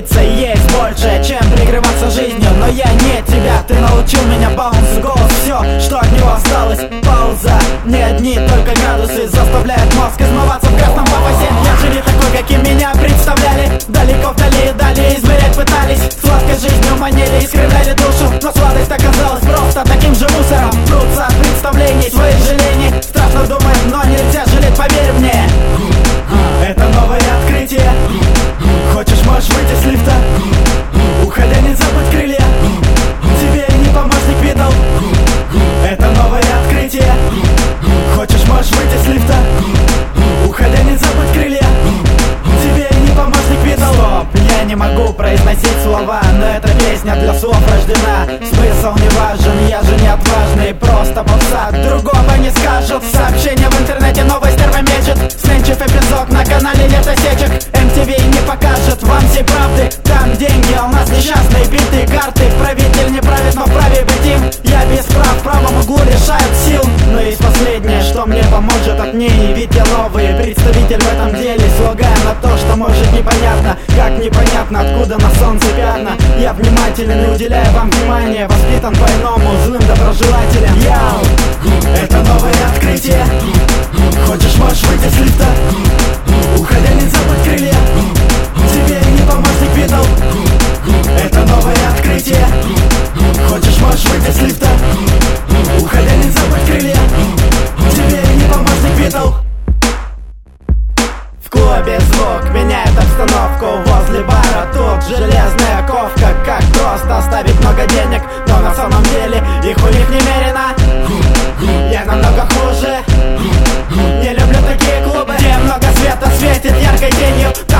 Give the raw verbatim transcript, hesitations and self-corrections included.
Житься есть больше, чем прикрываться жизнью. Но я не тебя, ты научил меня балансу. Голос, все, что от него осталось, пауза. Не одни только градусы заставляют мозг измываться в красном папасе. Я же не такой, каким меня представляли. Далеко вдали, далее измерять пытались. Сладкой жизнью манили, искривляли душу. Но сладость оказалась просто таким же мусором. Прутся от представлений, своих жалений. Страшно думать, но нельзя жалеть, поверь мне. Это новое открытие. Хочешь, можешь выйти с лифта. Уходя, не забудь крылья. Тебе и не помощник видал. Это новое открытие. Хочешь, можешь выйти с лифта. Уходя, не забудь крылья. Тебе и не помощник видал. Стоп, я не могу произносить слова, но эта песня для слов рождена. Смысл не важен, я же не отважный, просто попса. Другого не скажут. Сообщение в интернете, новый стерва мечет. Сменчив эпизод на канале Летосечек. эм ти ви не покажет вам всей правды. Там деньги, а у нас несчастные битые карты. Правитель не правит, но вправе быть им. Я без прав, в правом углу лишают сил. Но есть последнее, что мне поможет от ней. Ведь я новый представитель в этом деле. Слагая на то, что может непонятно. Как непонятно, откуда на солнце пятна. Я внимателен и уделяю вам внимание. Воспитан по-иному, злым доброжелателем. Яу, это новое открытие. Хочешь, можешь выйти с лифта. Уходя, не забудь крылья. Тебе и не помощник видал. Это новое открытие. Хочешь, можешь выйти с лифта. Уходя, не забудь крылья. Тебе и не помощник видал. В клубе звук меняет обстановку. Возле бара тут железная ковка. Как просто оставить много денег, но на самом деле их у них немерено. Я намного хуже. Не люблю такие клубы, где много света светит яркой тенью.